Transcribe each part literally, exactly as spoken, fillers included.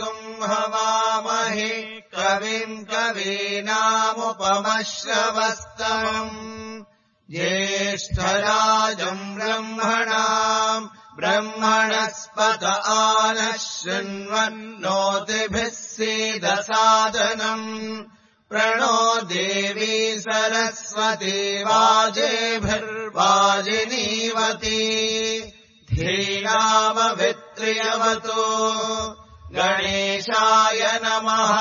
हवामहे कविम् कवीनामुपमश्रवस्तमम् ज्येष्ठराजम् ब्रह्मणाम् ब्रह्मणस्पत आनः शृण्वन्नोतिभिः सीदसादनम् प्रणो देवी सरस्वती वाजेभिर्वाजिनीवती धीनामभित्रियवतु गणेशाय नमः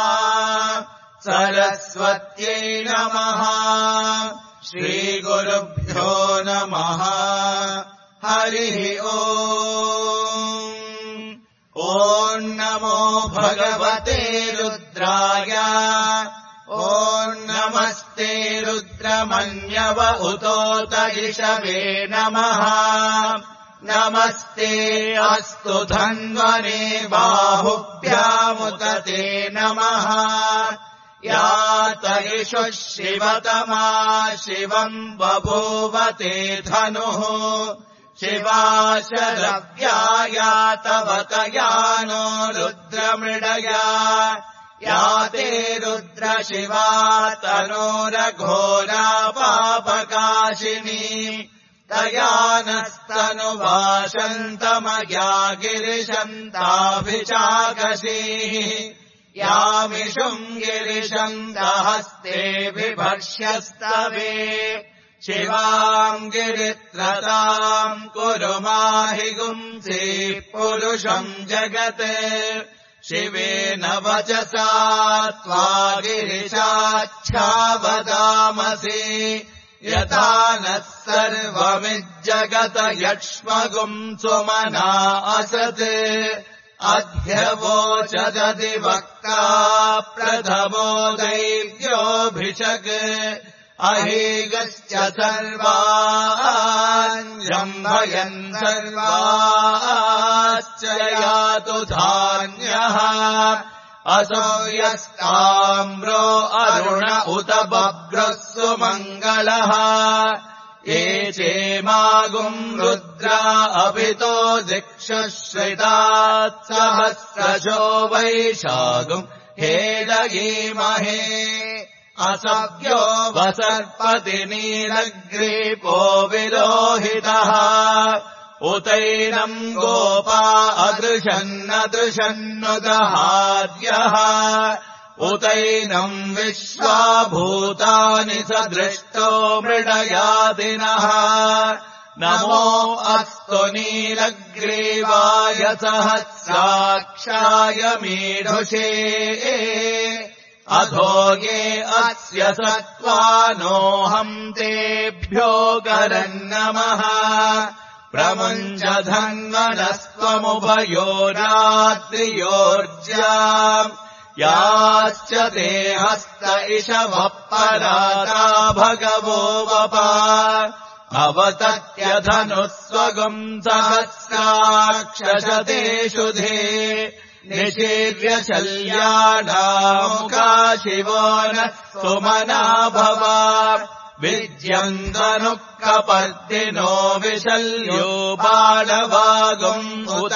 सरस्वत्यै नमः श्रीगुरुभ्यो नमः हरिः ओम् ॐ नमो भगवते रुद्राय ॐ नमस्ते रुद्रमन्यव उतोत इषवे नमः नमस्ते अस्तु धन्वने बाहुभ्यामुत ते नमः यात इषुः शिवतमा शिवम् बभूवते धनुः शिवा शरव्या तवतयानो रुद्रमृडया याते रुद्रशिवा तनोरघोरा पापकाशिनी तया नस्तनुवाशन्तमया गिरिशन्ताभिचाकशीः यामिषुम् गिरिशन्तहस्ते बिभर्ष्यस्तवे शिवाम् गिरित्रताम् कुरु माहि गुंसि पुरुषम् जगत् शिवेन वचसा त्वा गिरिशाच्छावदामसि यथा नः सर्वमिज्जगत यक्ष्मगुम् सुमना असत् अध्यवोचदधिवक्ता प्रथमो दैव्योऽभिषक् अहीगश्च सर्वान् जम्भयन् सर्वाश्च यातु धान्यः असो यस्ताम्रो अरुण उत बभ्रः सुमङ्गलः ये चेमागुम् रुद्रा अभितो दिक्षुश्रितात् सहस्रशो वैशागुम् हेदयीमहे असव्यो वसर्पति नीलग्रीपो विलोहितः उतैनम् गोपा अदृशन्नदृशन्नुदहार्यः उतैनम् विश्वाभूतानि सदृष्टो मृडयादिनः नमो अस्तु नीलग्रीवाय सहस्राक्षाय मीढुषे अधो ये अस्य सत्त्वानोऽहम् तेभ्यो गरन्नमः प्रमुञ्च धन्वनस्त्वमुभयोरात्रियोर्ज्याम् याश्च ते हस्त इषवः पराता भगवो वपा अवतत्यधनुः स्वगुम् सहस्राक्षशतेषु धे निशीर्य शल्यानामुखा शिवो नः सुमना भवा विद्यन्तनुः कपर्दिनो विशल्यो बाणवागुम् उत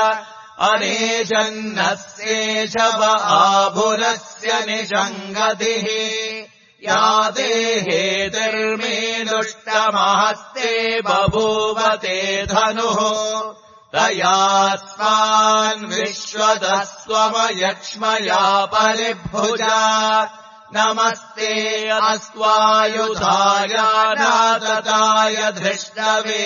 अनेशन्नस्येषव आभुरस्य निषङ्गतिः या देहेतिर्मे दुष्टमहस्ते बभूवते धनुः तयास्मान् विश्वतस्त्वमयक्ष्मया परिभुजा नमस्ते अस्त्वायुधाय नादताय धृष्टवे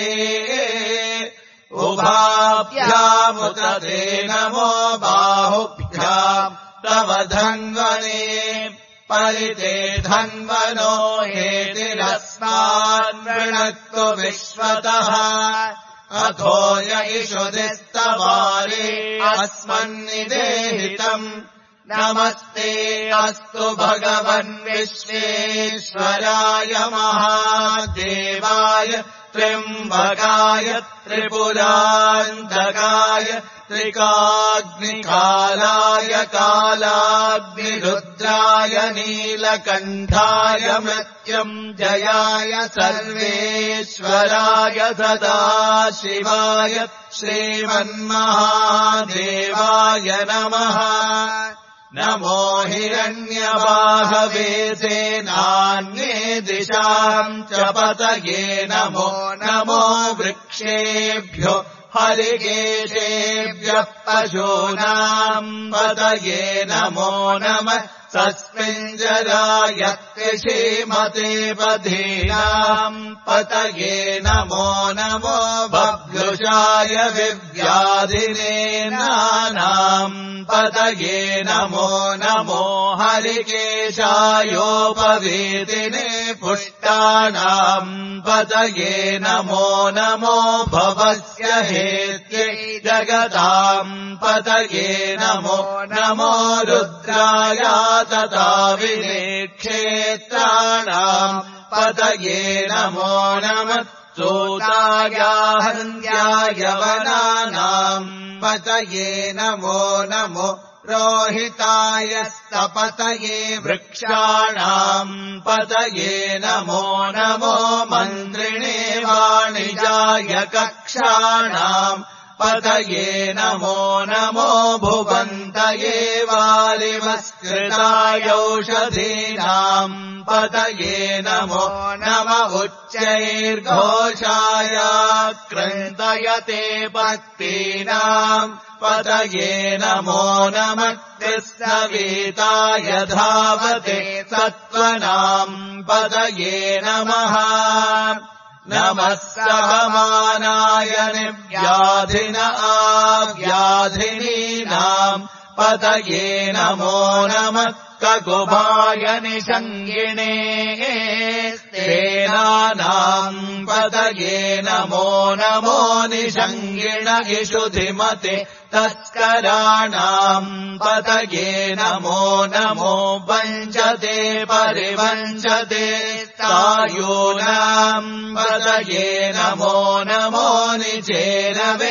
उभाभ्यामुत ते नमो बाहुभ्याम् तव धन्वने परिते धन्वनो हेतिरस्मान् वृणक्तु विश्वतः अथो य इषुधिस्तवारे अस्मन्निदेहितम् नमस्ते अस्तु भगवन् विश्वेश्वराय महादेवाय त्र्यम्बकाय त्रिपुरान्तकाय त्रिकाग्निकालाय कालाग्निरुद्राय नीलकण्ठाय मृत्युञ्जयाय सर्वेश्वराय सदाशिवाय श्रीमन्महादेवाय नमः। नमो हिरण्यबाहवे सेनान्ये दिशाम् च पतये नमो नमो वृक्षेभ्यो हरिकेशेभ्यः पशूनाम् पतये नमो नमः। तस्मिञ्जराय कृषिमते पथीनाम् पतये नमो नमो बभ्रुषाय विव्याधिने नानाम् पतये नमो नमो हरिकेशायोपवीतिने पुष्टानाम् पतये नमो नमो भवस्य हेत्यै जगताम् पतये नमो नमो रुद्राय तथा विनेक्षेत्राणाम् पतये नमो नमः। सूताय हन्त्याय वनानाम् पतये नमो नमो रोहिताय स्तपतये वृक्षाणाम् पतये नमो नमो मन्त्रिणे वाणिजाय कक्षाणाम् पतये नमो नमो भुवन्तये वारिवस्कृतायौषधीनाम् पतये नमो नम उच्चैर्घोषाय क्रन्दयते पत्तीनाम् पतये नमो नमः। कृष्णवीताय धावते सत्त्वनाम् पतये नमः। नमः सहमानाय निव्याधिन आव्याधिनीनाम् पतये नमो नमः। ककुभाय निषङ्गिणे स्तेनानाम् पतये नमो नमो निषङ्गिण इषुधिमते तस्कराणाम् पतये नमो नमो वञ्चते परिवञ्चते सायूनाम् पतये नमो नमो निचेरवे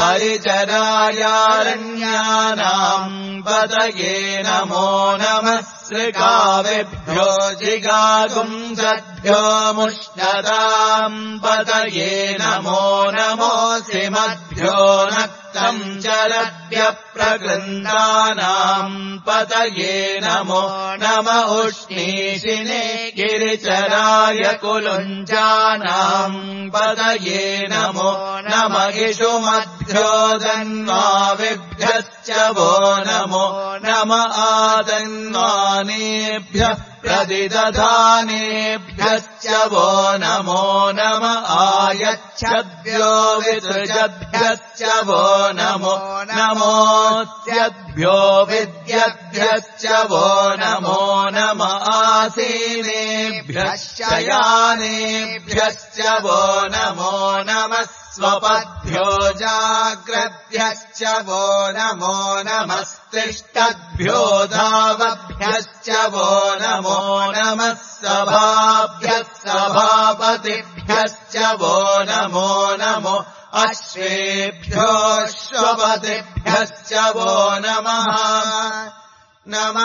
परिचरायारण्यानाम् पतये नमो नमः। श्रिकावेभ्यो जिगागुंसद्भ्यो मुष्णताम् पतये नमो नमो सिमद्भ्यो नक्तम् चरद्भ्यः प्रगृन्दानाम् पतये नमो नम उष्णीषिणे गिरिचराय कुलुञ्जानाम् पतये नमो नम इषुमद्भ्यो दन्वाविभ्यश्च वो नमो नम आदन्वानेभ्यः प्रतिदधानेभ्यश्च वो नमो नम आयच्छद्भ्यो विसृजद्भ्यश्च वो नमो नमोऽस्यद्भ्यो विद्यद्भ्यश्च वो नमो नम आसीनेभ्यः शयानेभ्यश्च वो नमो नमः। स्वपद्भ्यो जाग्रद्भ्यश्च वो नमो नमस्तिष्ठद्भ्यो धावद्भ्यश्च वो नमो नमः। सभाभ्यः सभापतिभ्यश्च वो नमो नमो अश्वेभ्यो श्वपतिभ्यश्च वो नमः। नम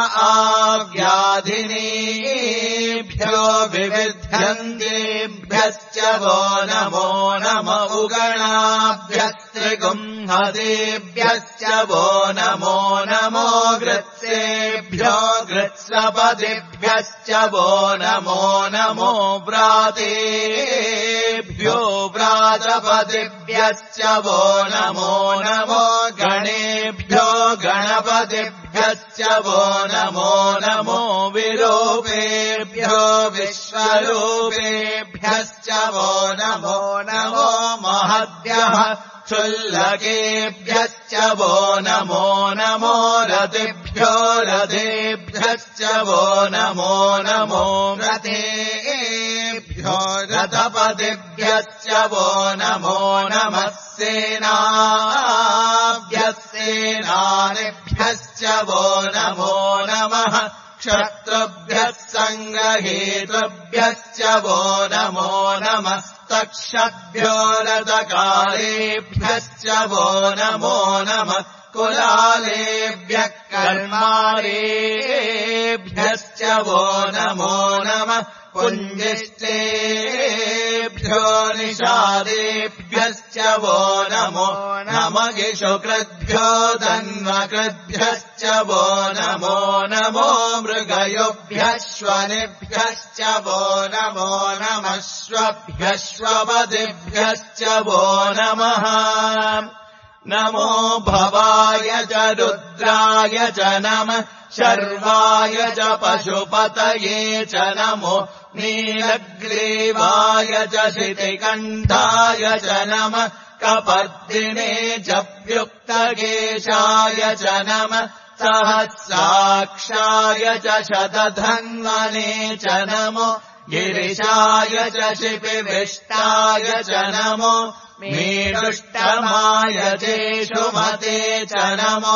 आव्याधिनीभ्यो विविध्यन्तेभ्यश्च वो नमो नम उगणाभ्यस्त्रिगुंहतेभ्यश्च वो नमो नमो गृत्सेभ्यो गृत्सपतिभ्यश्च वो नमो नमो व्रातेभ्यो व्रातपतिभ्यश्च वो नमो नमो गणेभ्यो गणपतिभ्यश्च वो नमो नमो विरूपेभ्यो विश्वरूपेभ्यश्च वो नमो नमो महद्भ्यः क्षुल्लकेभ्यश्च वो नमो नमो रतिभ्यो रथेभ्यश्च वो नमो नमो रथेभ्यो रथपतिभ्यश्च वो नमो नमः। सेनाभ्यः सेनानिभ्यश्च वो नमो नमः। क्षत्रुभ्यः सङ्ग्रहेतुभ्यश्च वो नमो नमस्तक्षभ्यो रथकालेभ्यश्च वो नमो नमः कुलालेभ्यः कर्मारेभ्यश्च वो नमो नमः पुञ्जिष्टेभ्यो निषादेभ्यश्च वो नमो नमः शुकृद्भ्यो धन्वकृद्भ्यश्च वो नमो नमो मृगयोभ्यश्वनेभ्यश्च वो नमो नमः श्वभ्यश्वपदिभ्यश्च वो नमः नमो भवाय च रुद्राय च नमः शर्वाय च पशुपतये च नमो नीलग्रीवाय च शितिकण्ठाय च नमः कपर्दिने च व्युक्तकेशाय च नमः सहस्राक्षाय च शतधन्वने च नमो गिरिशाय च शिपिविष्टाय च नमो मीडुष्टमाय चेषुमते च नमो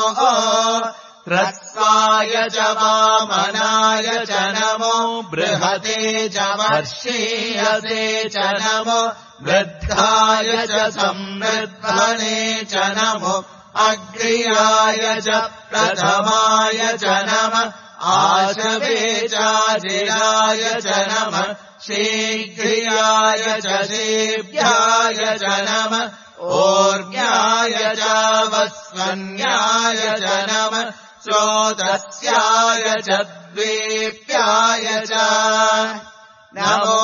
ह्रस्वाय च वामनाय च नमो बृहते च वर्षीयसे च नमो वृद्धाय च संवृद्धने च नमो अग्र्याय च प्रथमाय च नमः आशवे चाजिराय च नमः शीघ्रियाय च शीभ्याय च नमः ओर्म्याय च वस्वन्याय च नमः स्रोतस्याय च द्वीप्याय च नमो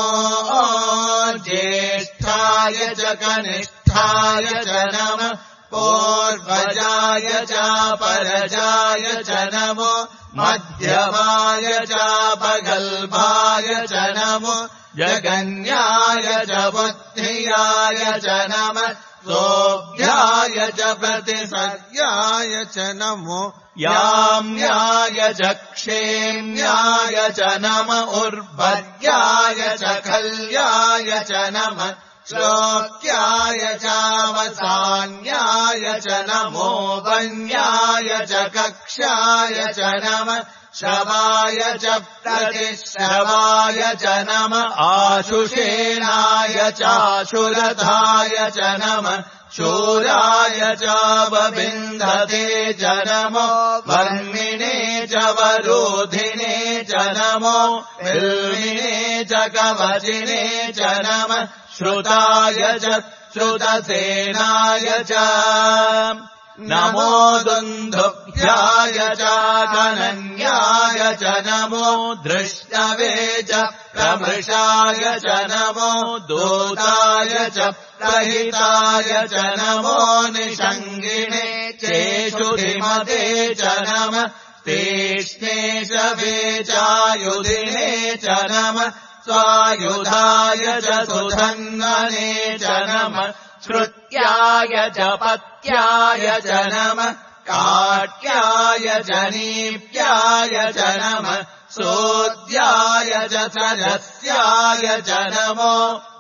ज्येष्ठाय च कनिष्ठाय च नमः पूर्वजाय च परजाय च नमो मध्यमाय च पगल्भाय च नमो जगन्याय च बुद्धियाय च नमः सोऽभ्याय च प्रतिसर्याय च नमो याम्याय च क्षेम्याय च नम उर्वऱ्याय च खल्याय च नमः श्लोक्याय चावसान्याय च नमो वन्याय च कक्षाय च नमः श्रवाय च प्रतिश्रवाय च नमः आशुषेणाय चाशुरथाय च नमः शूराय चावविन्धते च नमो वर्मिणे च वरोधिने च नमो विल्मिने च कवचिने च नमः श्रुताय च श्रुतसेनाय च नमो दुन्दुभ्याय च कनन्याय च नमो दृष्टवे च प्रमृषाय च नमो दूताय च प्रहिताय च नमो निषङ्गिणे चेषुधिमते च नमः तीक्ष्णे शवे चायुधिने च नमः स्वायुधाय च सुधन्वने च नमः श्रुत्याय च पत्याय च नमः काट्याय च नीप्याय च नमः सोद्याय च सरस्याय च नमो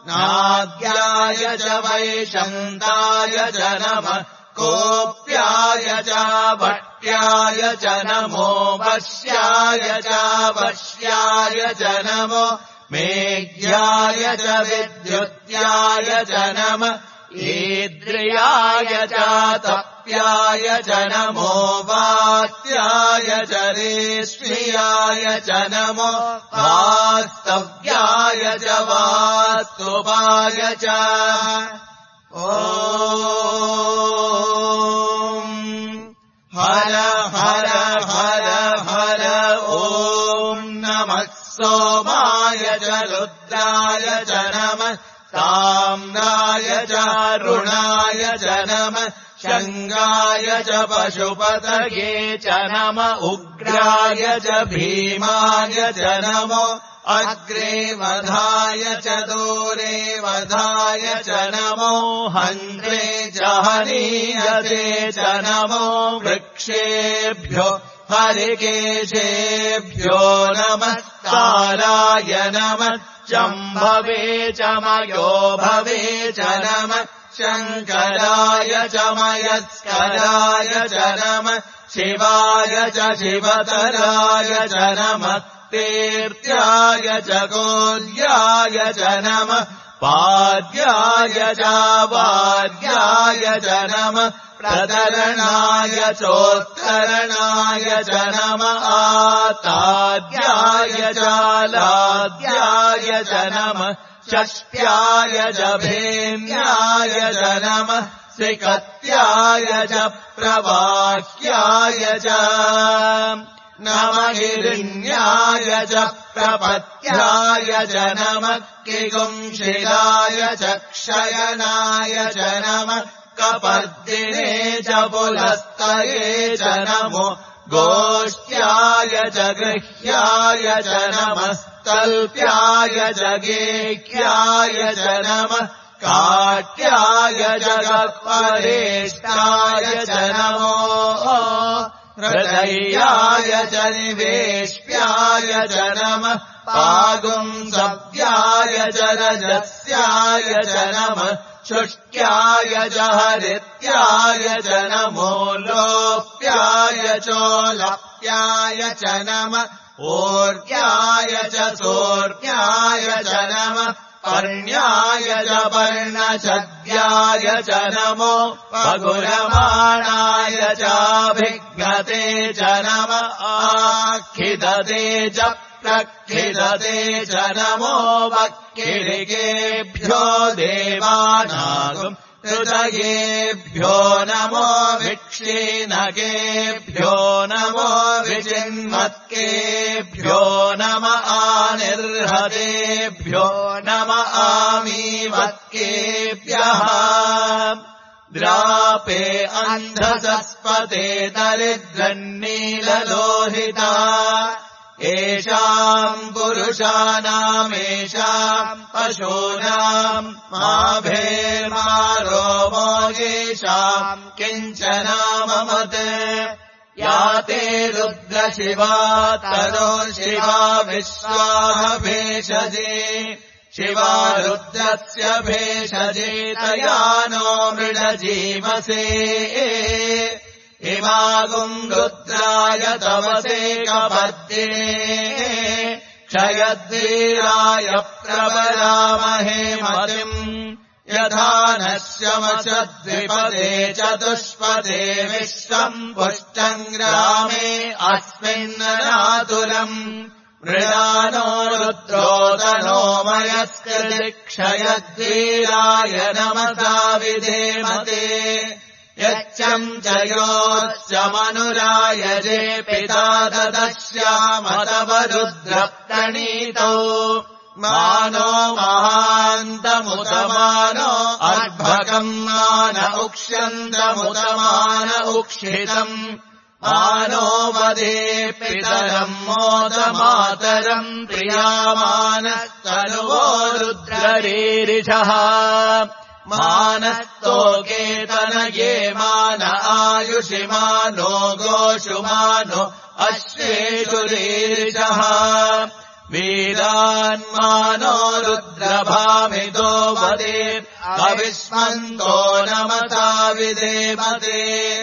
नाद्याय च वैशन्ताय च नमः कोप्याय च भट्याय च नमो वश्याय च वश्याय च नमो मेघ्याय च विद्युत्याय च नमः ईद्रियाय च तप्याय च नमो वात्याय च रेष्म्याय च नमो वास्तव्याय च वास्तुवाय च ॐ हर हर हर हर ॐ नमः सोमाय च रुद्राय च नमः ताम्राय च रुणाय च नमः शङ्गाय च पशुपतये च नम उग्राय च भीमाय च नमो अग्रे वधाय च दूरे वधाय च नमो हन्त्रे च हनीयते च नमो वृक्षेभ्यो हरिकेशेभ्यो नमस्काराय नमः जम्भवे च मयो भवे च नमः शङ्कराय च मयस्कराय च नमः शिवाय च शिवतराय च नमः तीर्थ्याय च गोल्याय च नमः पाद्याय च वाद्याय च नमः प्रतरणाय चोत्तरणाय च नमः आताद्याय च लाद्याय च नमः षष्ट्याय च भेन्याय च नमः श्रीकत्याय च प्रवाह्याय च नमः हिरण्याय च प्रपत्याय च नमः किगुंशिलाय च क्षयनाय च नमः कपर्दिने च पुलस्तये च नमो गोष्ट्याय च गृह्याय च नमः तल्प्याय च गेह्याय च नमः काट्याय च गह्वरेष्टाय च नमो हृदयाय च निवेश्याय च नमः पागुंसव्याय च रजस्याय च नमः शुष्ट्याय च हरित्याय च नमो लोप्याय चोलप्याय च नमः ऊर्ध्याय च सोर्ध्याय च नमः पर्ण्याय च पर्णछद्याय च नमो पगुरमाणाय चाभिघ्नते च नमः आखिदते च प्रखिदते च नमो वक्किरिकेभ्यो देवानागुम् हृदयेभ्यो नमो विक्षीणकेभ्यो नमो विचिन्मत्केभ्यो नम आनिर्हतेभ्यो नम आमीवत्केभ्यः द्रापे अन्धसस्पते दरिद्रन्नीललोहिता येषाम् पुरुषाणामेषाम् पशूनाम् माभेर्मारोमो येषाम् किञ्चनाममत् या ते रुद्रशिवा तनो शिवा विश्वाः भेषजे शिवा रुद्रस्य भेषजे तया नो मृडजीवसे इमागुम् रुद्राय तवसे कपद्दिने क्षयद्वीराय प्रवरामहे मतिम् यथा नश्यमशद्विपदे चतुष्पदे विश्वम् पुष्टम् ग्रामे अस्मिन्ननातुलम् मृडानो रुद्रोदनो मयस्कृति क्षयद्वीराय नमसा विधेमते यच्चम् च योच्च मनुरायजे पिता ददश्यामतव रुद्रप्रणीतौ मानो महान्तमुतमानो अर्भकम् मान उक्ष्यन्तमुतमान उक्षितम् मानो वदे पितरम् मोदमातरम् प्रियामानस्तनुवो रुद्ररीरिषः मानस्तोकेतनये मान आयुषि मानो गोषु मानो अश्वेषु रीरिषः वीरान्मानो रुद्रभामितो वदे कविष्मन्तो नमसा विधेमते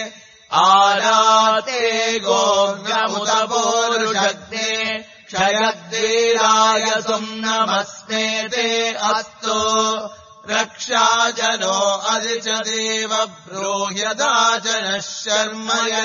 आराते गोव्यमुत पौरुषग्ने क्षयद्वीराय सुम्नमस्मे ते अस्तु रक्षाजनो अधिचदेव ब्रूह्यदाचनः शर्म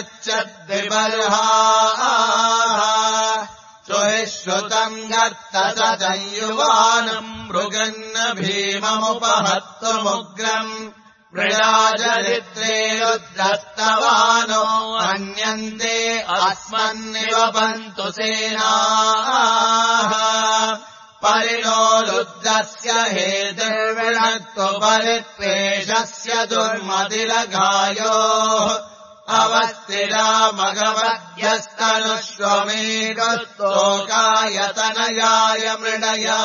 यच्चद्विबर्हाः सुहिश्रुतम् गर्ततयुवानम् मृगन्न भीममुपहत्तुमुग्रम् मृडाचरित्रे रुद्रस्तवानो अन्यन्ते अस्मन्निवपन्तु सेनाः परिणो रुद्रस्य हेतुर्विणक्तु परित्वेषस्य दुर्मतिलघायोः अवस्थिरा मघवद्यस्तनुष्वमेकस्तोकायतनयाय मृडया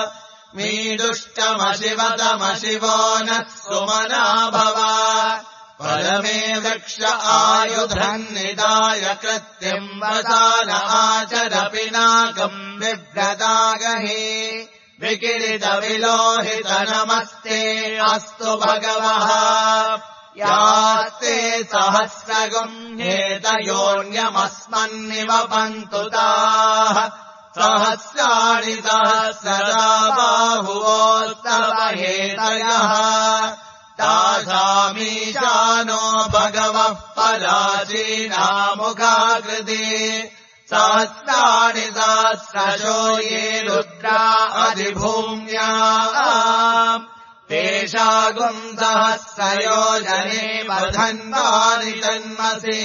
मीदुष्टमशिवतमशिवो नः सुमना भव परमे वृक्ष आयुधम् निदाय कृत्यम् वसान आचर पिनाकम् विव्रतागहि विकिलितविलोहित नमस्ते अस्तु भगवः यास्ते सहस्रगुम् हेतयोऽन्यमस्मन्निवपन्तु ताः सहस्राणि सहस्रदा बाहुवोस्तव हेतयः तासामीशानो भगवः पलाचीनामुखाकृति सहस्राणि सहस्रशो ये रुद्रा अधिभूम्या तेषागुम् सहस्रयोजने वधन्वानि तन्मसे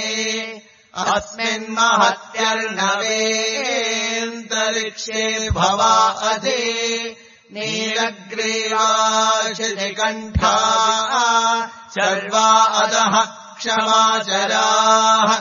अस्मिन्महत्यर्णवेऽन्तरिक्षे भवा अधि नीलग्रीवाशितिकण्ठा सर्वा अधः क्षमाचराः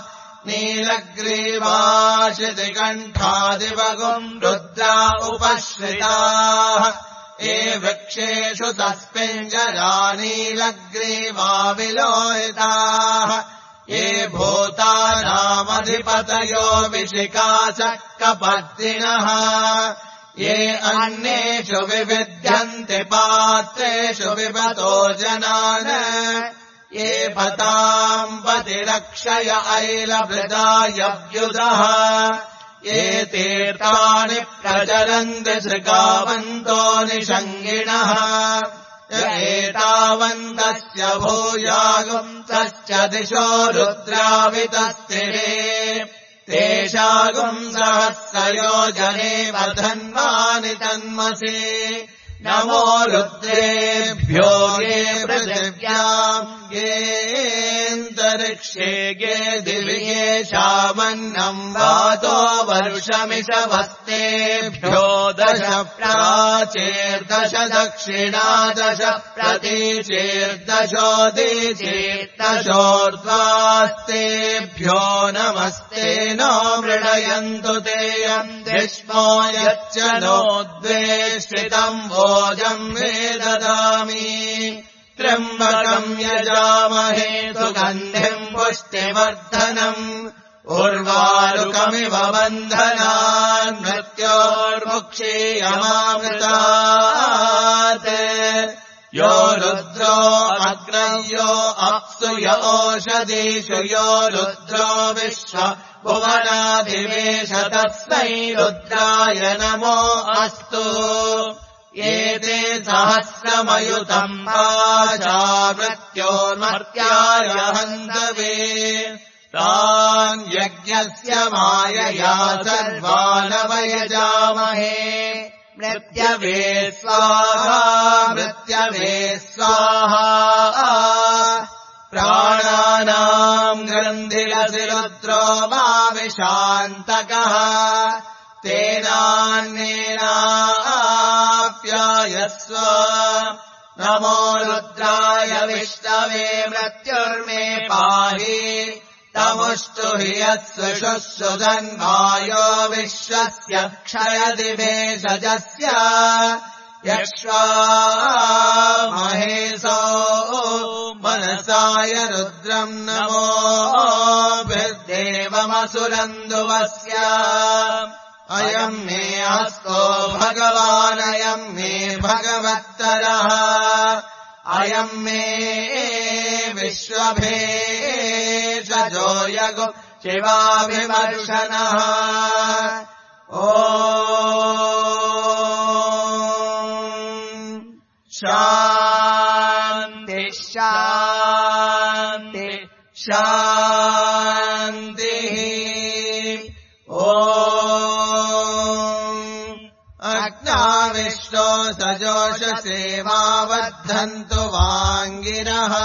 नीलग्रीवाशितिकण्ठादिवगुम् रुद्रा उपश्रिताः ये वृक्षेषु तस्मिञ्जरा नीलग्रीवा विलोहिताः ये भूतानामधिपतयो विशिकाचक्रपर्दिनः ये अन्येषु विविध्यन्ति पात्रेषु विपतो जनान् ये पताम् पतिरक्षय ऐलभृदायव्युदः ये तीर्थानि प्रचरन्ति शृगावन्तो निषङ्गिणः एतावन्तस्य भूयागुम् तश्च दिशो रुद्रावितस्तिरे तेषागुम् सहस्रयोजने वधन्वानि तन्मसे नमो रुद्रेभ्यो ये पृथिव्याम् येऽन्तरिक्षे ये दिवि येषामन्नम् वातो वर्षमिषवस्तेभ्यो दश प्राचेर्दश दक्षिणादश प्रतीचेर्दशोदीचेर्दशोर्ध्वास्तेभ्यो नमस्ते नो मृडयन्तु तेयम् दिष्मो यच्च नो द्वेष्टितम् भोजम् मे ददामि त्र्यम्बकम् यजामहे सुगन्धिम् पुष्टिवर्धनम् उर्वारुकमिव बन्धनान् मृत्योर्मुक्षीयमामृतात् यो रुद्रो अग्नयो अप्सु य ओषधीषु यो रुद्रो विश्व भुवनाधिवेश तस्मै रुद्राय नमो अस्तु एते सहस्रमयुतम् पाशा मृत्योर्मर्त्याय हन्तवे तान् यज्ञस्य मायया सर्वानवयजामहे मृत्यवे स्वाहा मृत्यवे स्वाहा प्राणानाम् ग्रन्थिरसि रुद्रो मा विशान्तकः तेनान्येनाप्यायस्व नमो रुद्राय विष्णवे मृत्युर्मे पाहि तमुष्टु हि यत्सुषुषु धन्वायो विश्वस्य क्षयति भेषजस्य यक्ष्वा महेशो मनसाय रुद्रम् नमो भिर्देवमसुरन्दुवस्य अयम् मे हस्तो भगवानयम् मे भगवत्तरः अयम् मे विश्वभेषजो यगो शिवाभिमर्शनः ॐ शान्ति शान्ति शान्तिः ॐ अग्नाविष्टो सजोषसेवावर्धन्तु वाङ्गिरः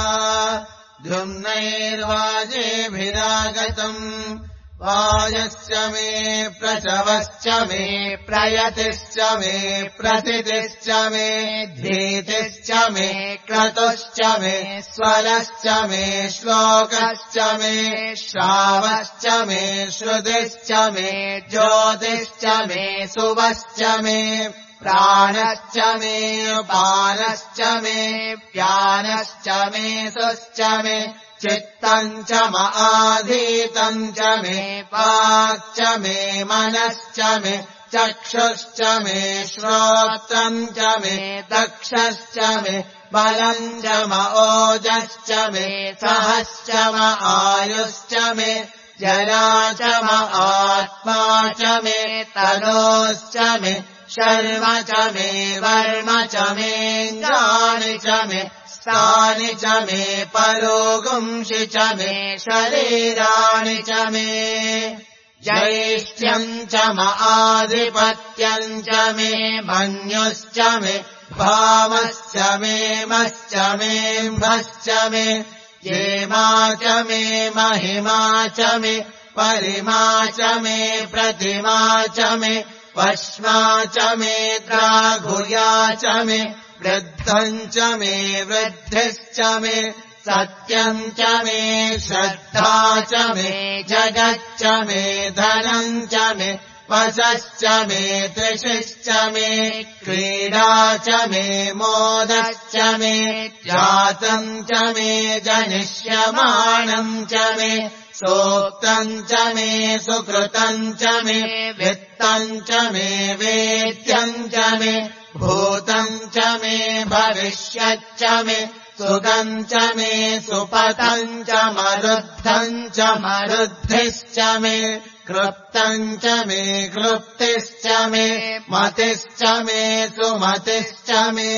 द्युम्नैर्वाजेभिरागतम् वायश्च मे प्रचवश्च मे प्रयतिश्च मे प्रथितिश्च मे धीतिश्च मे क्रतुश्च मे स्वरश्च मे श्लोकश्च मे श्रावश्च मे श्रुतिश्च मे ज्योतिश्च मे सुवश्च मे प्राणश्च मे पानश्च मे व्यानश्च मे सुश्च मे चित्तम् च माधीतम् च मे वाक् च मे मनश्च मे चक्षुश्च मे श्रोत्रम् च मे दक्षश्च मे बलम् च म ओजश्च मे सहश्च म आयुश्च मे जरा च म आत्मा च मे तनोश्च मे शर्म च मे वर्म च मेऽङ्गानि च मे स्थानि च मे परोगुंषि च मे शरीराणि च मे ज्यैष्ठ्यम् च म आधिपत्यम् च मे मन्युश्च मे भामश्च मे मश्च मेऽम्भश्च मे येमा च मे महिमा च मे परिमा च मे प्रतिमा च मे वश्मा च मे द्राघुया च मे वृद्धम् च मे वृद्धिश्च मे सत्यम् च मे श्रद्धा च मे जगच्च मे धनम् च मे वशश्च मे त्रिषिश्च मे क्रीडा च मे मोदश्च मे जातम् च मे जनिष्यमाणम् च मे सोक्तम् च मे सुकृतम् च मे वित्तम् च मे वेद्यम् च मे भूतम् च मे भविष्यच्च मे सुखम् च मे सुपतम् च मरुद्धम् च मरुद्धिश्च मे क्लृप्तम् च मे क्लृप्तिश्च मे मतिश्च मे सुमतिश्च मे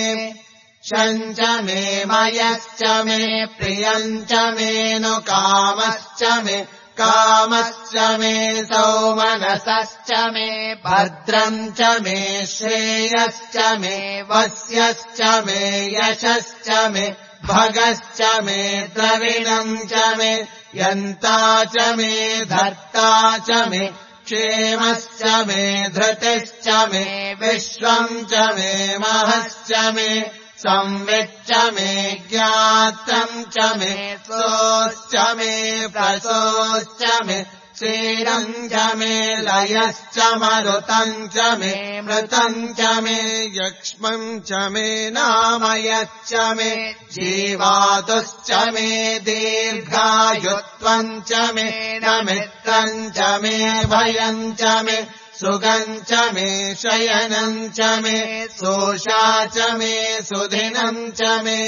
शम् च मे मयश्च मे प्रियम् च मे नु कामश्च मे कामश्च मे सौमनसश्च मे भद्रम् च मे श्रेयश्च मे वस्यश्च मे यशश्च मे भगश्च मे द्रविणम् च मे यन्ता च मे धर्ता च मे क्षेमश्च मे धृतिश्च मे विश्वम् च मे महश्च मे संविच्च मे ज्ञातम् च मे सोश्च मे प्रसोश्च मे क्षीरम् च मे लयश्च मरुतम् च मे मृतम् च मे यक्ष्मम् च मे नामयश्च मे जीवातुश्च मे दीर्घायुत्वम् च मे नमित्रम् च मे भयम् च मे सुगम् च मे शयनम् च मे सोषा च मे सुधिनम् च मे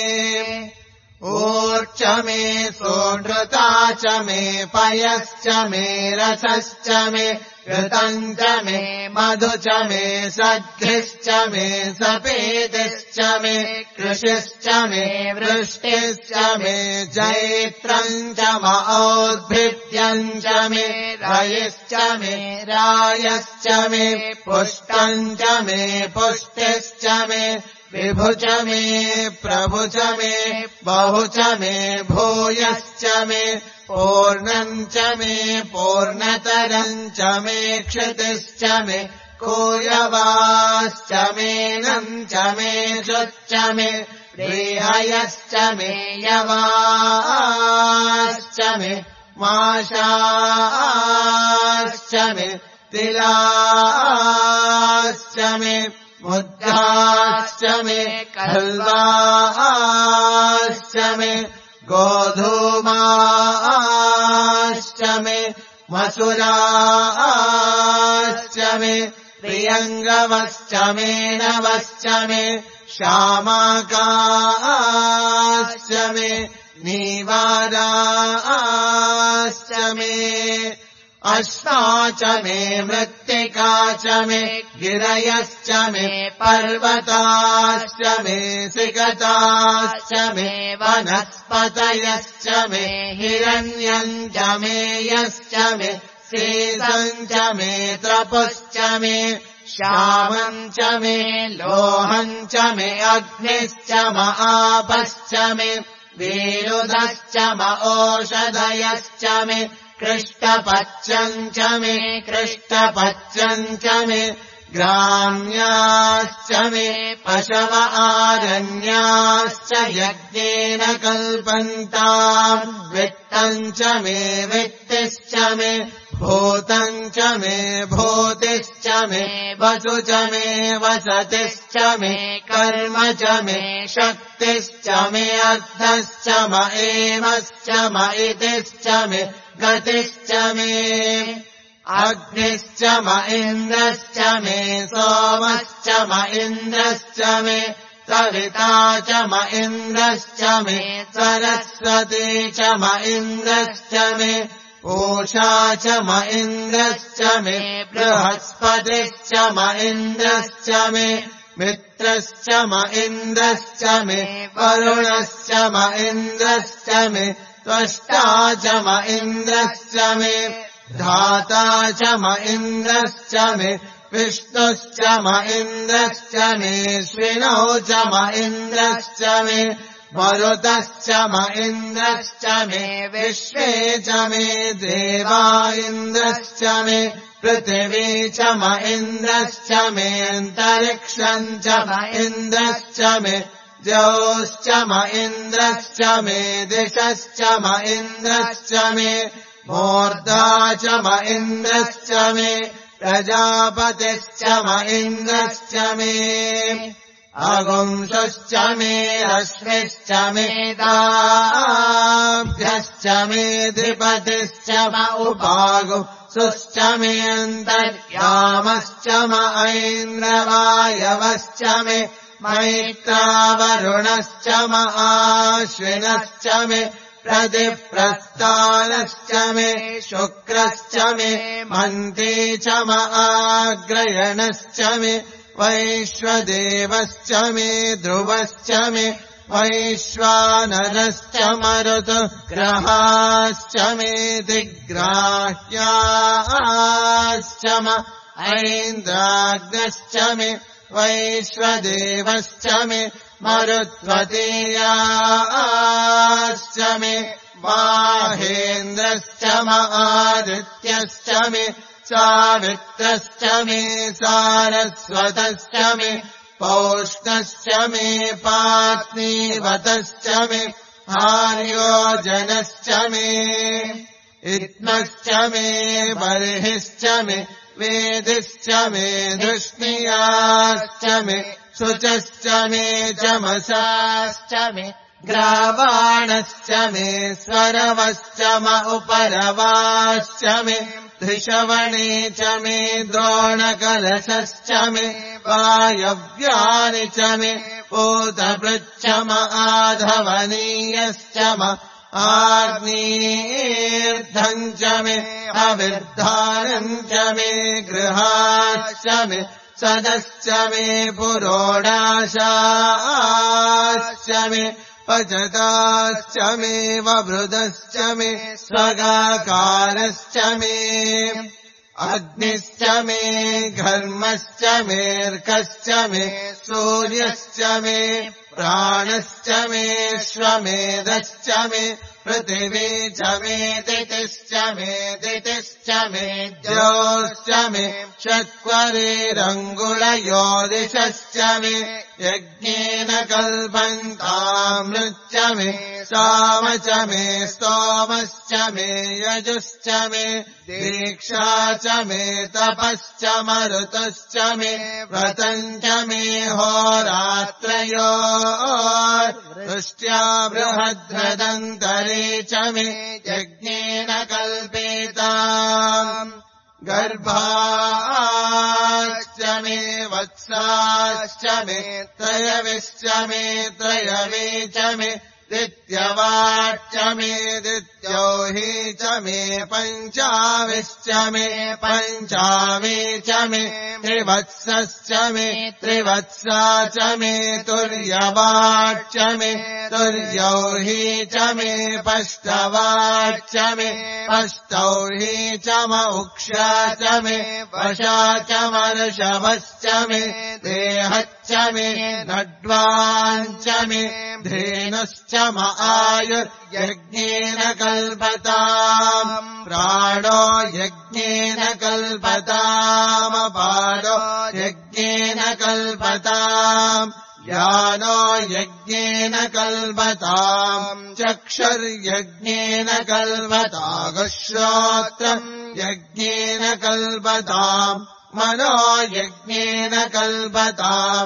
ऊर्च मे सोनृता च मे पयश्च मे रसश्च मे घृतम् च मे मधु च मे सद्भिश्च मे सपेतिश्च मे कृषिश्च मे वृष्टिश्च मे जैत्रम् च म औद्भिद्यम् च मे रयिश्च मे रायश्च मे पुष्टम् च मे पुष्टिश्च मे विभु च मे प्रभु च मे बहु च मे भूयश्च मे पूर्णम् च मे पूर्णतरम् च मे क्षितिश्च मे कोयवाश्च मेनम् च मे शुच्च मे व्रीहयश्च मे यवाश्च मे माशाश्च मे तिलाश्च मे मुद्गाश्च मे कल्वाश्च मे गोधूमाश्च मे मसुराश्च मे प्रियङ्गवश्च मे नवश्च मे श्यामाकाश्च मे नीवाराश्च मे अश्वा च मे मृत्तिका च मे गिरयश्च मे पर्वताश्च मे सिकताश्च मे वनस्पतयश्च मे हिरण्यम् च मे यश्च मे शेषम् च मे त्रपुश्च मे श्यामम् च मे लोहम् च मे अग्निश्च म आपश्च मे विरुधश्च म ओषधयश्च मे कृष्टपच्यम् च मे कृष्टपच्यम् च मे ग्राम्याश्च मे पशव आरण्याश्च यज्ञेन कल्पन्ताम् वित्तम् च मे वित्तिश्च मे भूतम् च मे भूतिश्च मे वसु च मे वसतिश्च मे कर्म च मे शक्तिश्च मे अर्थश्च म एमश्च म इतिश्च मे गतिश्च मे अग्निश्च म इन्द्रश्च मे सोमश्च म इन्द्रश्च मे सविता च म इन्द्रश्च मे सरस्वती च म इन्द्रश्च मे पूषा च म इन्द्रश्च मे बृहस्पतिश्च म इन्द्रश्च मे मित्रश्च म इन्द्रश्च मे वरुणश्च म इन्द्रश्च मे त्वष्टा च म इन्द्रश्च मे धाता च म इन्द्रश्च मे विष्णुश्च म इन्द्रश्च मे श्विनौ च म इन्द्रश्च मे मरुतश्च म इन्द्रश्च मे विश्वे च मे देवा इन्द्रश्च मे पृथिवी च म इन्द्रश्च मे अन्तरिक्षम् च म इन्द्रश्च मे द्यौश्च म इन्द्रश्च मे दिशश्च म इन्द्रश्च मे मूर्धा च म इन्द्रश्च मे प्रजापतिश्च म इन्द्रश्च मे अगुंसश्च मे रश्मिश्च मे दाभ्यश्च मे द्विपतिश्च म उपागुंसुश्च मे अन्तर्यामश्च म ऐन्द्रवायवश्च मे मैत्रावरुणश्च म आश्विनश्च मे प्रतिप्रस्थानश्च मे शुक्रश्च मे मन्ती च म आग्रयणश्च मे वैश्वदेवश्च मे ध्रुवश्च मे वैश्वानरश्च मरुतग्रहाश्च मे दिग्राह्याश्च म ऐन्द्राग्नश्च मे वैश्वदेवश्च मे मरुत्वतीयाश्च मे माहेन्द्रश्च म आदित्यश्च मे सावित्रश्च मे सारस्वतश्च मे पौष्णश्च मे पात्नीवतश्च मे आर्योजनश्च मे इत्मश्च मे बर्हिश्च मे वेदिश्च मे धृष्णियाश्च मे शुचश्च मे चमसाश्च मे ग्रावाणश्च मे स्वरवश्च म उपरवाश्च मे धृषवणे च मे द्रोणकलशश्च मे वायव्यानि च मे पूतपृच्छ म आधवनीयश्च म आग्नेयेर्धम् च मे अविर्धानम् च मे गृहाश्च मे सदश्च मे पुरोडाशाश्च मे पचताश्च मे ववृदश्च मे स्वगाकारश्च मे अग्निश्च मे घर्मश्च मेऽर्कश्च मे सूर्यश्च मे प्राणश्च मे श्वमेधश्च मे पृथिवी च मे दितिश्च मे दितिश्च मे द्यौश्च मे चत्वरिरङ्गुलयोदिशश्च मे यज्ञेन कल्पन्तामृच्च मे साम च मे स्तोमश्च मे यजुश्च मे दीक्षा च मे तपश्च मरुतश्च मे व्रतम् च मे होरात्रयो वृष्ट्या बृहद्रदन्तरे च मे यज्ञेन कल्पेताम् गर्भाश्च मे वत्साश्च मे त्रयविश्च मे त्रयवे च मे दित्यवाच्च मे दित्यौहि च मे पञ्चाविश्च मे पञ्चामी च मे त्रिवत्सश्च मे त्रिवत्सा च मे तुर्यवाच्च मे तुर्यौहि च मे पष्टवाच्च मे पष्टौहि च म उक्षा च मे वशा च वर्षवश्च मे देहश्च मे नड्वाञ्च मे धेनुश्च म आयुर्यज्ञेन कल्पताम् प्राणो यज्ञेन कल्पताम् अपानो यज्ञेन कल्पताम् यानो यज्ञेन कल्पताम् चक्षुर्यज्ञेन कल्पताम् श्रोत्रम् यज्ञेन कल्पताम् मनो यज्ञेन कल्पताम्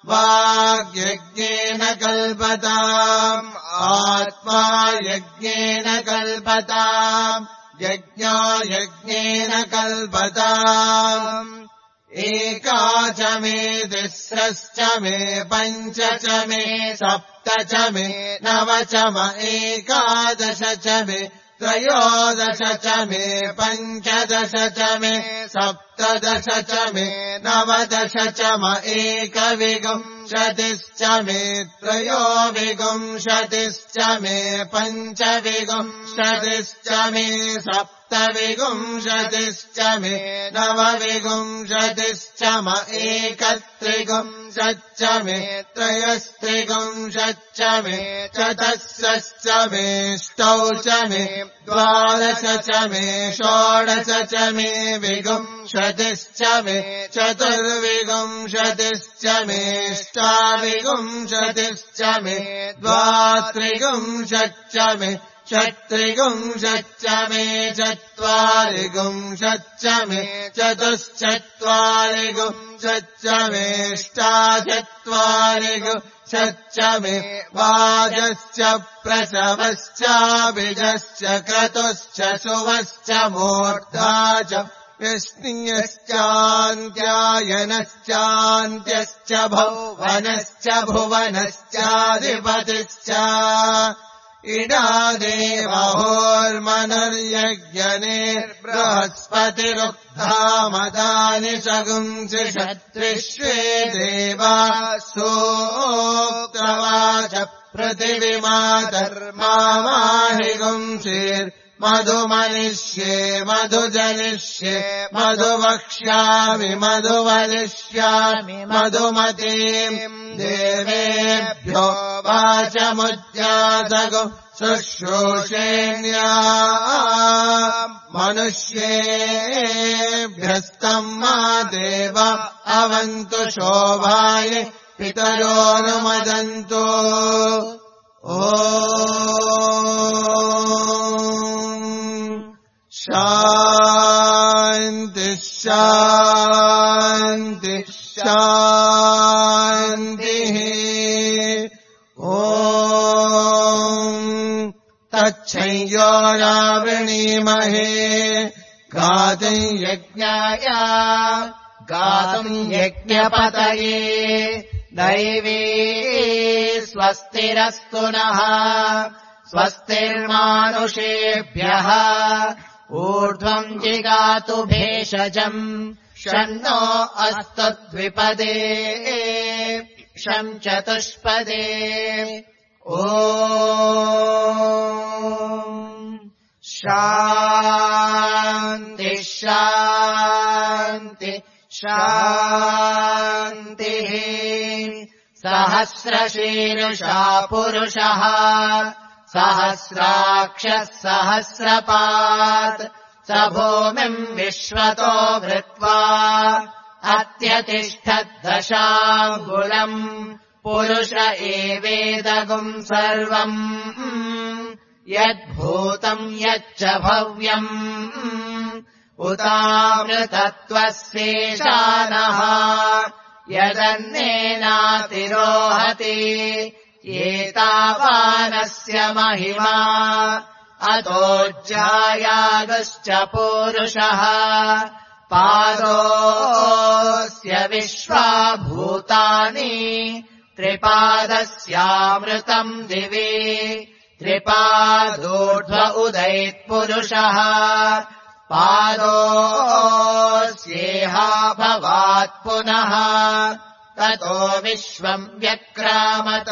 वाग्यज्ञेन कल्पताम् आत्मा यज्ञेन कल्पताम् यज्ञो यज्ञेन कल्पताम् एका च मे तिस्रश्च मे पञ्च च मे सप्त च मे नव च म एकादश च मे त्रयोदश च मे पञ्चदश च मे सप्तदश च मे नवदश च म एकविंशतिश्च मे त्रयोविंशतिश्च मे पञ्चविंशतिश्च मे सप्तविंशतिश्च मे नवविंशतिश्च म एकत्रिंशच्च मे त्रयस्त्रिंशच्च मे चतुर्दशश्च मेऽष्टौ च मे द्वादश च मे षोडश च मे विंशतिश्च मे चतुर्विंशतिश्च मेऽष्टाविंशतिश्च मे द्वात्रिंशच्च मे चत्रिंशच्च मे चत्वारिंशच्च मे चतुश्चत्वारिंशच्च मेऽष्टाचत्वारिंशच्च मे वाजश्च प्रसवश्चाभिजश्च क्रतुश्च शुभश्च मूर्धा च यस्नियश्चान्त्यायनश्चान्त्यश्च भुवनश्च भुवनश्चाधिपतिश्च इडा देवहोर्मनर्यज्ञनेर्बृहस्पतिरुक्तामदानि शगुंसि क्षत्रिष्वे देवा सोक्तवाच पृथिवीमातर्मामाहिगुंसीर् मधुमनिष्ये मधुजनिष्ये मधुवक्ष्यामि मधुवलिष्यामि मधुमतीम् देवेभ्यो वाचमुद्यासगो शुश्रूषेण्या मनुष्येभ्यस्तम् मा देव अवन्तु शोभाय पितरोऽनुमदन्तु ॐ शान्ति शान्ति शान्तिः ॐ तच्छंयोरावृणीमहे गातुम् यज्ञाय गातुम् यज्ञपतये दैवी स्वस्तिरस्तु नः स्वस्तिर्मानुषेभ्यः ऊर्ध्वम् जिगातु भेषजम् शन्नो अस्तु द्विपदे शं चतुष्पदे ॐ शान्ति शान्ति शान्तिः सहस्रशीर्षा पुरुषः सहस्राक्षः सहस्रपात् स भूमिम् विश्वतो भृत्वा अत्यतिष्ठद्दशाङ्गुलम् पुरुष एवेदगुम् सर्वम् यद्भूतम् यच्च भव्यम् उतामृतत्वस्येषानः यदन्नेनातिरोहति एतावानस्य महिमा अतोज्जायागश्च पूरुषः पादोऽस्य विश्वाभूतानि त्रिपादस्यामृतम् दिवि त्रिपादोर्ध्व उदैत्पुरुषः पादोऽस्येहा भवात् पुनः ततो विश्वम् व्यक्रामत्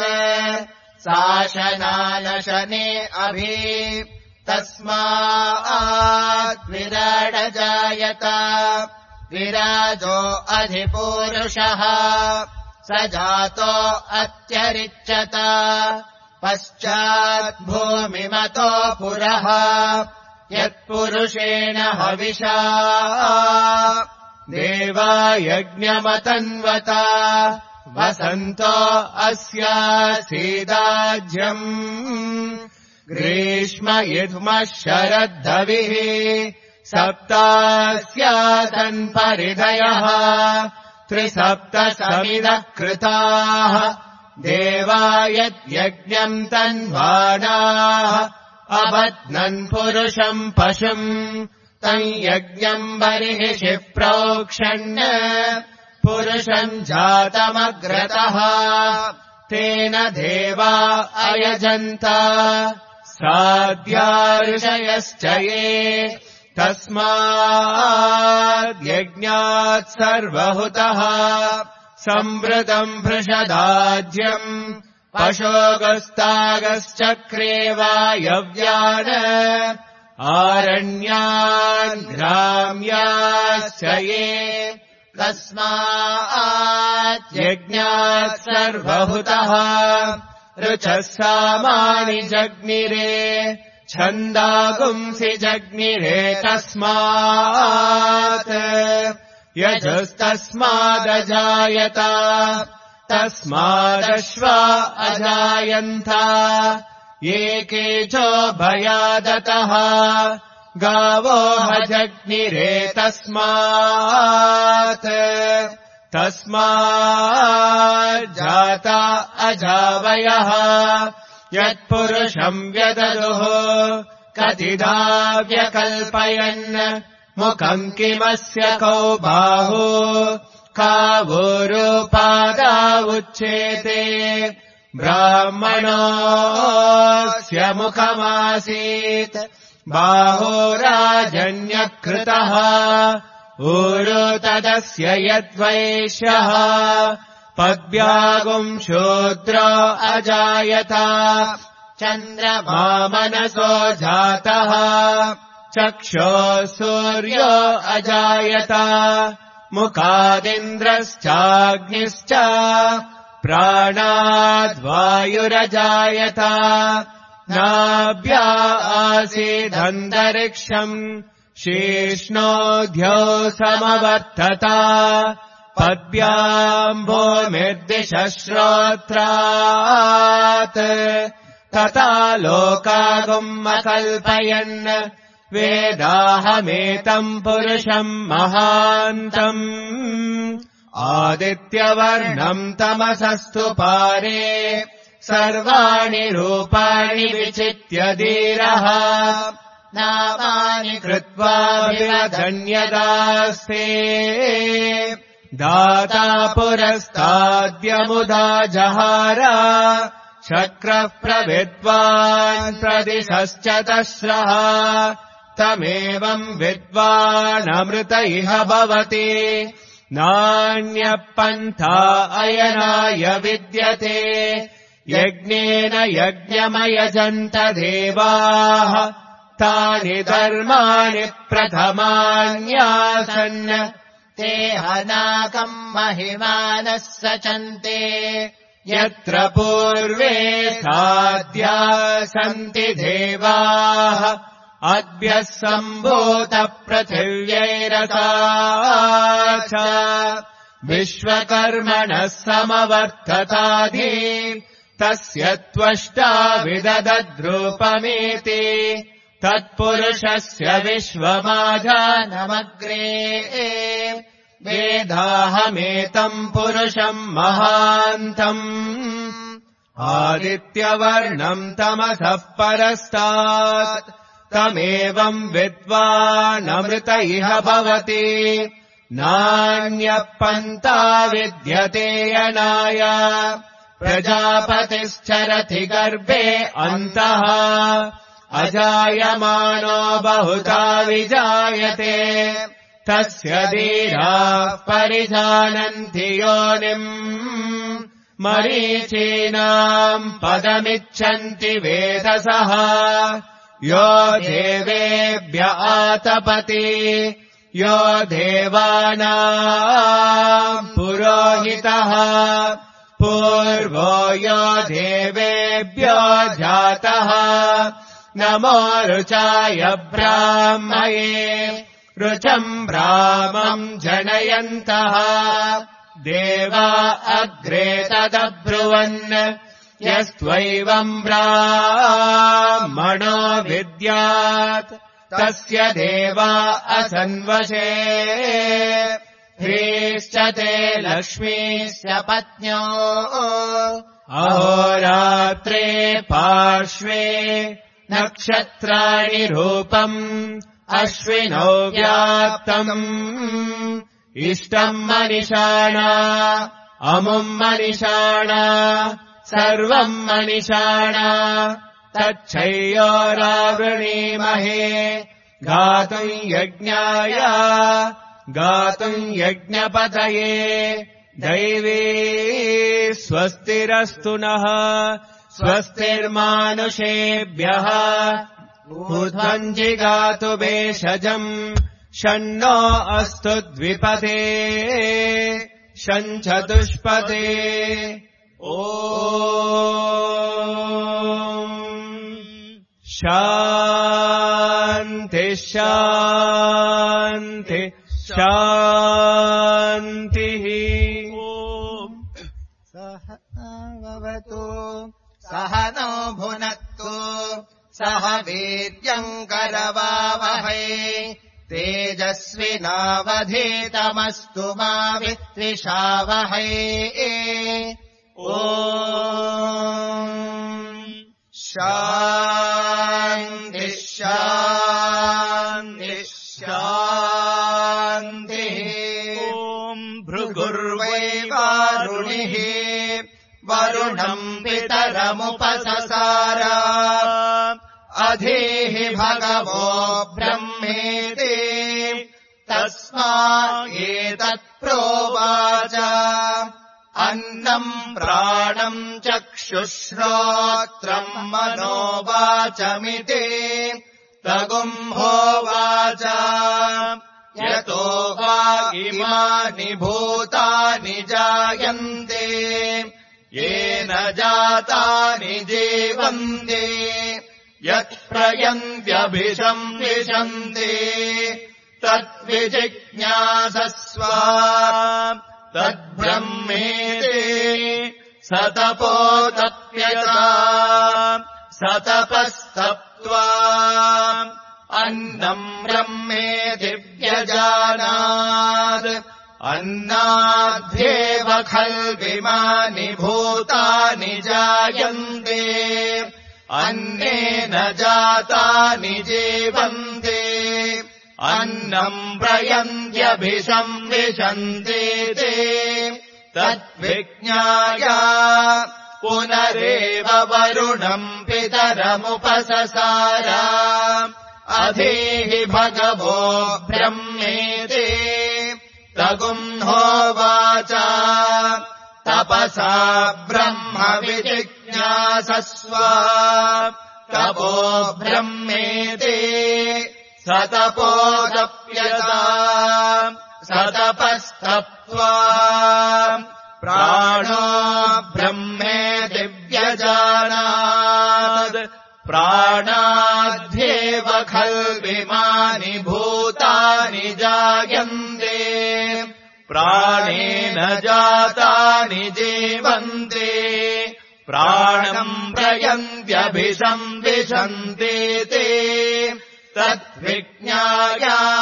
शासनानशने अभि तस्माद्विराडजायत विराजो अधिपूरुषः स जातो अत्यरिच्यत पश्चाद्भूमिमतो पुरः यत्पुरुषेण हविषा देवा यज्ञमतन्वत वसन्तो अस्यासीदाज्यम् ग्रीष्म युध्मः शरद्धविः सप्तास्यासन् परिधयः त्रिसप्तसमिदः कृताः देवा यद्यज्ञम् तन्वानाः अबध्नन् पुरुषम् पशुम् तम् यज्ञम् बर्हिषि प्रोक्षन् पुरुषम् जातमग्रतः तेन देवा अयजन्त साध्या ऋषयश्च ये तस्माद्यज्ञात् सर्वहुतः संवृतम् भृषदाज्यम् पशोगस्तागश्चक्रे वायव्यान् आरण्यान् ग्राम्याश्च ये तस्माद्यज्ञात् सर्वहुतः ऋचः सामानि जग्निरे छन्दागुंसि जग्निरे तस्मात् यजस्तस्मादजायत तस्मादश्वा अजायन्त एकेचो भयादतः गावो हजग्निरे तस्मात् तस्माज्जाता अजावयः यत्पुरुषम् व्यददुः कतिधा व्यकल्पयन् मुखम् किमस्य कौ बाहु कावोरुपादा उच्येते ब्राह्मणोऽस्य मुखमासीत् बाहोराजन्यकृतः ऊरु तदस्य यद्वैश्यः पद्भ्यागुम् शूद्रो अजायत चन्द्रमा मनसो जातः चक्षुः सूर्यो अजायत मुखादिन्द्रश्चाग्निश्च प्राणाद्वायुरजायत नाभ्या आसीदन्तरिक्षम् शीर्ष्णोऽध्यो समवर्तत पद्भ्याम् भूमिर्दिशः श्रोत्रात् तथा लोकागुम् अकल्पयन् वेदाहमेतम् पुरुषम् महान्तम् आदित्यवर्णम् तमसस्तु पारे सर्वाणि रूपाणि विचित्य धीरः नामानि कृत्वाभिरधन्यदास्ते दाता पुरस्ताद्यमुदा जहार शक्रः प्रविद्वान् प्रदिशश्च तस्रः तमेवम् विद्वानमृत इह भवति नान्यः पन्था अयनाय विद्यते यज्ञेन यज्ञमयजन्त देवाः तानि धर्माणि प्रथमान्यासन् ते हनाकम् महिमानः सचन्ते यत्र पूर्वे साध्या सन्ति देवाः अद्भ्यः सम्भूतपृथिव्यैरसा च विश्वकर्मणः समवर्तताधि तस्य त्वष्टा विददद्रूपमेति तत्पुरुषस्य विश्वमाजानमग्रे वेदाहमेतम् पुरुषम् महान्तम् आदित्यवर्णम् तमसः परस्तात् तमेवम् विद्वानमृत इह भवति नान्यः पन्था विद्यते यनाय प्रजापतिश्चरति गर्भे अन्तः अजायमानो बहुधा विजायते तस्य धीराः परिजानन्ति योनिम् मरीचीनाम् पदमिच्छन्ति वेदसः यो देवेभ्य आतपति यो देवानाम् पुरोहितः पूर्वो यो देवेभ्यो जातः नमो रुचाय ब्राह्मये रुचम् ब्राह्मम् जनयन्तः देवा अग्रे तदब्रुवन् यस्त्वैवम् ब्राह्मणो विद्यात् तस्य देवा असन्वशे ह्रीश्च ते लक्ष्मीश्च पत्न्यो अहोरात्रे पार्श्वे नक्षत्राणि रूपम् अश्विनौ व्याप्तम् इष्टम् मनिषाणा अमुम् मनिषाणा सर्वम् मनिषाणा तच्छयोरावृणीमहे गातुम् यज्ञाय गातुम् यज्ञपतये दैवी स्वस्तिरस्तु नः स्वस्तिर्मानुषेभ्यः ऊर्ध्वम् जिगातु भेषजम् षण्णो अस्तु द्विपदे षञ्चतुष्पदे ॐ शान्ति शान्ति शान्तिः सह भवतु सह नो भुनक्तु सह वीर्यम् करवावहै तेजस्विनावधीतमस्तु मा विद्विषावहै ॐ शान्ति शान्ति शान्तिः ॐ भृगुर्वै वारुणिः वरुणम् पितरमुपससार अधीहि भगवो ब्रह्मेति तस्मादेतत् प्रोवाच अन्नम् प्राणम् चक्षुश्रोत्रम् मनोवाचमिति तगुम्होवाच यतो वा इमानि भूतानि जायन्ते येन जातानि जीवन्ते यत्प्रयन्त्यभिषम् विशन्ते तद्विजिज्ञासस्व तद्ब्रह्मेति सतपोतप्यता सतपस्तप्त्वा अन्नम् ब्रह्मेति व्यजानात् अन्नाद्येव खल्विमानि भूतानि जायन्ते अन्नेन जातानि जीवन्ते अन्नम् प्रयन्त्यभिषम् विशन्ते ते तद्विज्ञाय पुनरेव वरुणम् पितरमुपससार अधीहि भगवो ब्रह्मेति तगुम्होवाच तपसा ब्रह्म विजिज्ञासस्व तपो ब्रह्मेति सतपोदप्यता सतपस्तप्त्वा प्राणो ब्रह्मेति व्यजानात् प्राणाद्येव खल्विमानि भूतानि जायन्ते प्राणेन जातानि जीवन्ते प्राणम् प्रयन्त्यभिषम् विशन्ते ते तद्विज्ञाय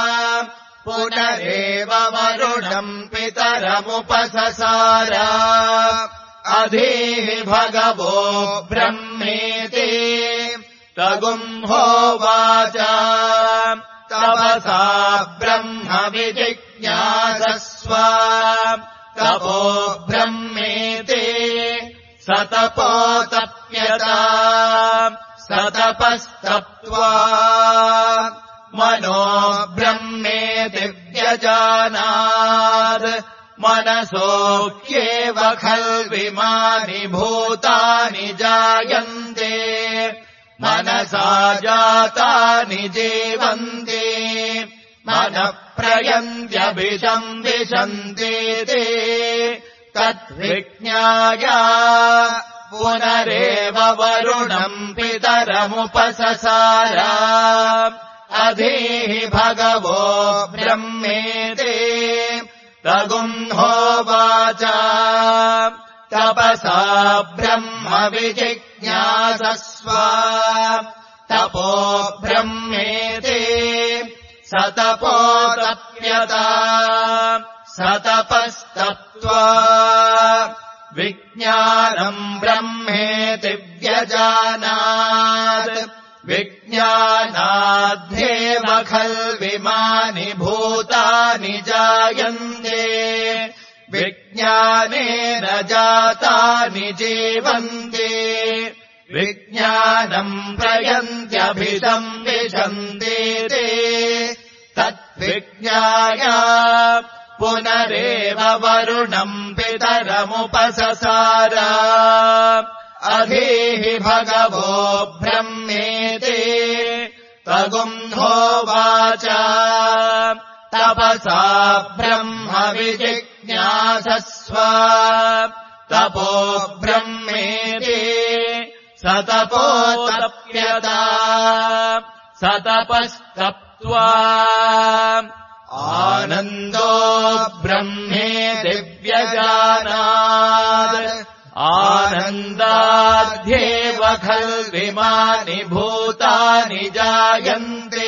पुनरेव वरुणम् पितरमुपससार अधीहि भगवो ब्रह्मेति तगुम्होवाच तपसा ब्रह्म विजिज्ञासस्व तपो ब्रह्मेति सतपोतप्यता सतपस्तप्त्वा मनो ब्रह्मेति व्यजानात् मनसोऽप्येव खल्विमानि भूतानि जायन्ते मनसा जातानि जीवन्ते मनः प्रयन्त्यभिषम् विशन्ते ते तद्विज्ञाय पुनरेव वरुणम् पितरमुपससार अधीहि भगवो ब्रह्मेति तगुम्होवाच तपसा ब्रह्म विजिज्ञासस्व तपो ब्रह्मेति सतपोतप्यता सतपस्तत्त्वा विज्ञानम् ब्रह्मेति व्यजानात् विज्ञानाध्येव खल्विमानि भूतानि जायन्ते विज्ञानेन जातानि जीवन्ते विज्ञानम् प्रयन्त्यभिसंविशन्ते ते तद्विज्ञाय पुनरेव वरुणम् पितरमुपससार अधीहि भगवो ब्रह्मेति तगुम्होवाच तपसा ब्रह्म विजिज्ञासस्व तपो ब्रह्मेति सतपोतप्यत सतपस्तप्त्वा आनन्दो ब्रह्मेति व्यजानात् आनन्दाध्येव खल्विमानि भूतानि जायन्ते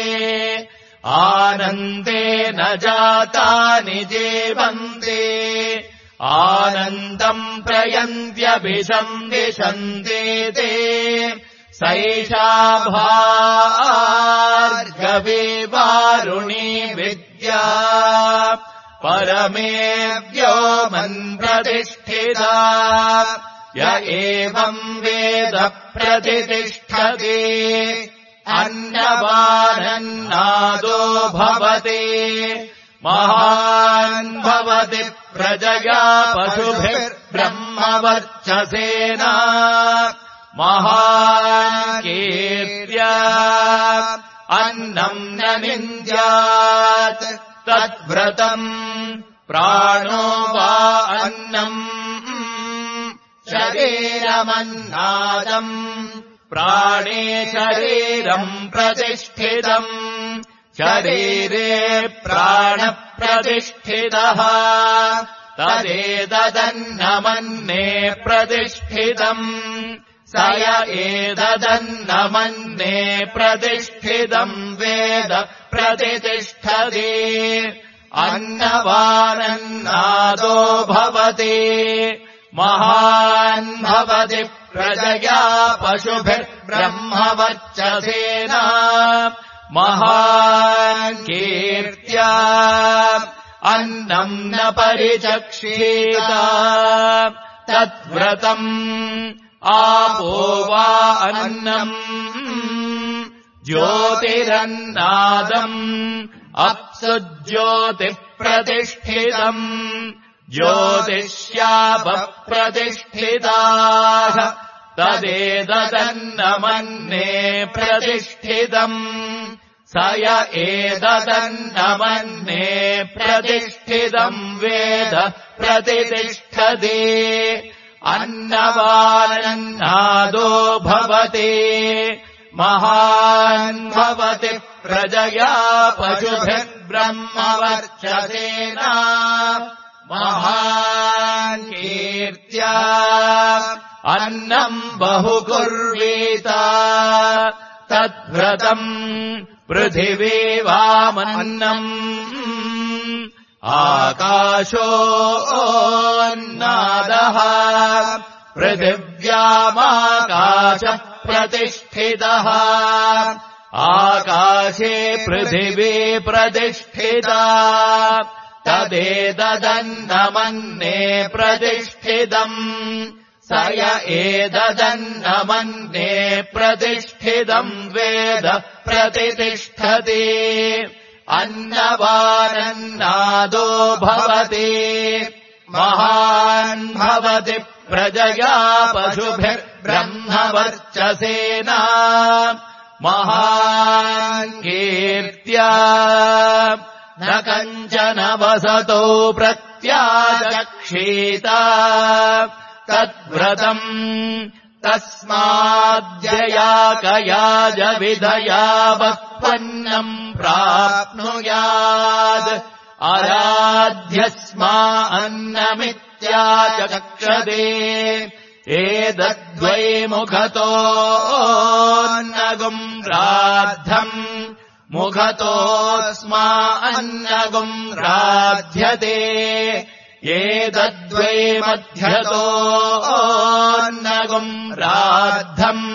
आनन्देन जातानि जीवन्ते आनन्दम् प्रयन्त्यभिसंविशन्ते ते सैषा भार्गवी वारुणी विद्या परमे व्योमन् प्रतिष्ठिता य एवम् वेद प्रतिष्ठते अन्नवानन्नादो भवति महान् भवति प्रजया पशुभिर्ब्रह्मवर्चसेन महान् कीर्त्या अन्नम् न निन्द्यात् तद्व्रतम् प्राणो वा अन्नम् शरीरमन्नादम् प्राणे शरीरम् प्रतिष्ठितम् शरीरे प्राणप्रतिष्ठितः तदेतदन्नमन्ने प्रतिष्ठितम् स य एतदन्नमन्ने प्रतिष्ठितम् वेद प्रतिष्ठते अन्नवानन्नादो भवति महान् भवति प्रजया पशुभिर्ब्रह्मवर्चसेन महान् कीर्त्या अन्नम् न परिचक्षीत तद्व्रतम् आपो वा अन्नम् ज्योतिरन्नादम् अप्सु ज्योतिप्रतिष्ठितम् ज्योतिष्यापप्रतिष्ठिताः तदेतदन्नमन्ने प्रतिष्ठितम् स य एतदन्नमन्ने प्रतिष्ठितम् वेद प्रतिष्ठते अन्नवानन्नादो भवति महान् भवति प्रजया पशुभिर्ब्रह्मवर्चसेन महान् कीर्त्या अन्नम् बहुकुर्वीत तद्व्रतम् पृथिवी वामन्नम् आकाशोऽन्नादः पृथिव्यामाकाशप्रतिष्ठितः आकाशे पृथिवी प्रतिष्ठिता तदेतदन्नमन्ने प्रतिष्ठितम् स य एतदन्नमन्ने प्रतिष्ठितम् वेद प्रतिष्ठते अन्नवानन्नादो भवति महान् भवति प्रजया पशुभिर्ब्रह्मवर्चसेन महान् कीर्त्या न कञ्चन वसतो प्रत्याचक्षीत तद्व्रतम् तस्माद्यया कयाज विधया वत्पन्नम् प्राप्नुयात् अराध्यस्मा अन्नमित्याचक्षते एतद्वै मुखतोऽन्नगुम् राद्धम् मुखतोऽस्मान्नगुम् राध्यते एतद्वै मध्यतोऽन्नगुम् राद्धम्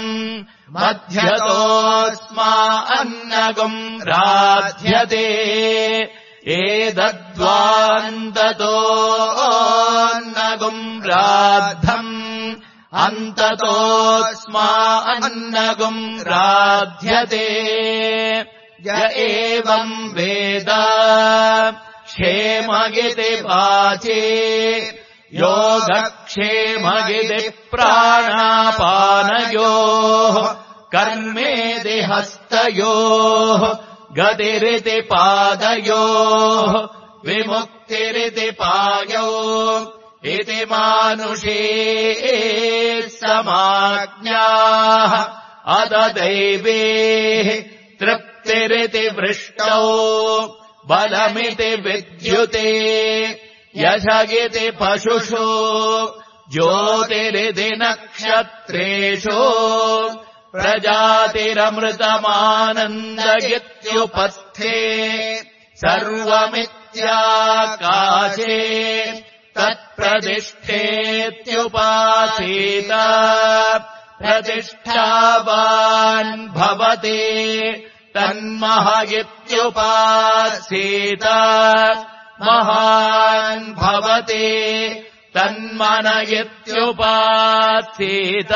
मध्यतोऽस्मान्नगुम् राध्यते एतद्वान्ततोऽन्नगुम् राद्धम् अन्ततोऽस्मान्नगुम् राध्यते य एवम् वेद क्षेमगिति वाचे योगक्षेमगिति प्राणापानयोः कर्मेति हस्तयोः गतिरिति पादयोः विमुक्तिरिति पायौ इति मानुषे समाज्ञाः अददैवेः तृप्तिरिति वृष्टौ बलमिति विद्युते यशगिति पशुषु ज्योतिरिति नक्षत्रेषु प्रजातिरमृतमानन्दगित्युपस्थे सर्वमित्याकाशे तत्प्रतिष्ठेत्युपासीत प्रतिष्ठावान् भवति तन्मह इत्युपासीत महान् भवति तन्मन इत्युपासीत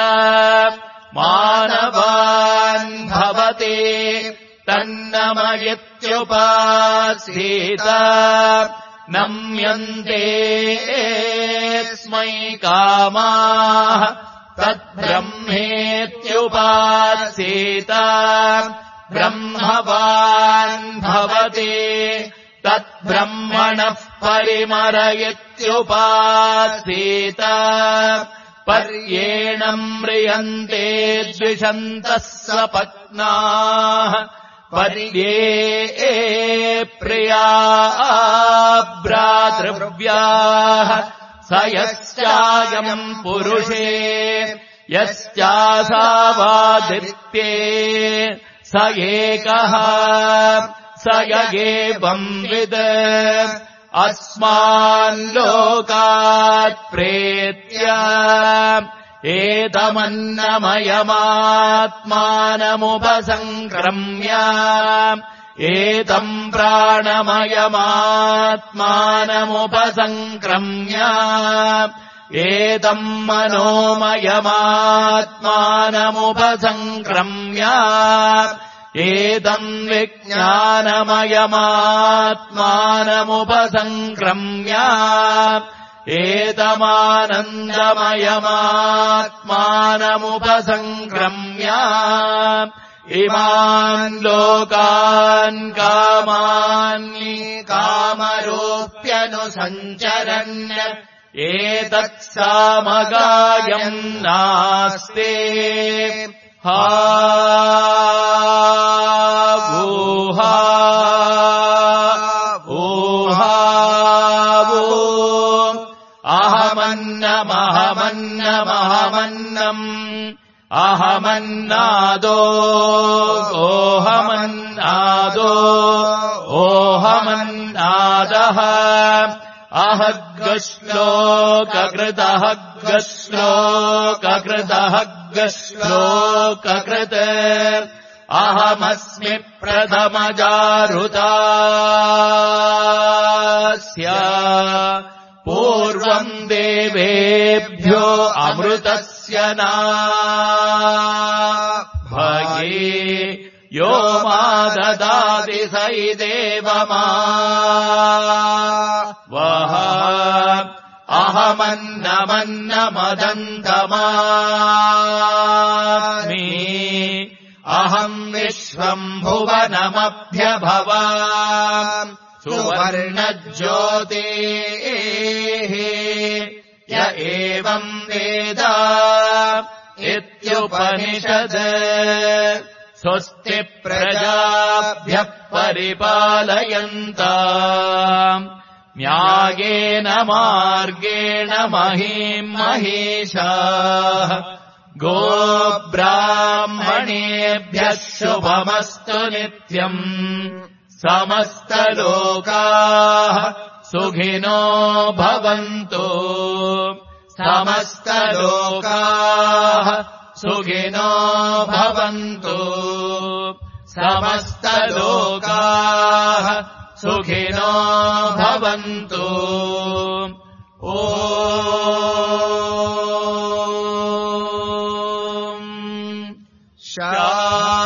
मानवान् भवति तन्नम इत्युपासीत नम्यन्ते स्मै कामाः तद्ब्रह्मेत्युपासीत ब्रह्मवान् भवति तद्ब्रह्मणः परिमर इत्युपासीत पर्येणम् म्रियन्ते द्विषन्तः सपत्नाः पर्ये प्रिया भ्रातृव्याः स यश्चायम् पुरुषे यश्चासावादित्ये स एकः स य एवम् विद् अस्मान् लोकात् प्रेत्य एतमन्नमयमात्मानमुपसङ्क्रम्य एतम् प्राणमयमात्मानमुपसङ्क्रम्य एतम् मनोमयमात्मानमुपसङ्क्रम्य एतम् विज्ञानमयमात्मानमुपसङ्क्रम्य एतमानन्दमयमात्मानमुपसङ्क्रम्य इमान् लोकान् कामान्नि कामरूप्यनुसञ्चरन् एतत्सामगायम् नास्ते हा ऊहा ऊहा वो अहमन्नमहमन्नमहमन्नम् अहमन्नादो ओहमन्नादो ओहमन्नादः अहग्गश्लोककृतः गश्लोककृतः गश्लोककृत अहमस्मि प्रथमजारुतास्य पूर्वम् देवेभ्यो अमृतस्य ना भगे यो मा ददाति स देवमा वह अहमन्नमन्नमदन्तमास्मि अहम् विश्वम् भुवनमभ्यभवा सुवर्णज्योतेः य एवम् वेद इत्युपनिषद स्वस्ति प्रजाभ्यः परिपालयन्ताम् न्यायेन मार्गेण महीम् महीषाः गोब्राह्मणेभ्यः शुभमस्तु नित्यम् समस्तलोकाः सुखिनो भवन्तु समस्तलोकाः सुखिनो भवन्तु समस्तलोकाः सुखिनो भवन्तु ॐ शा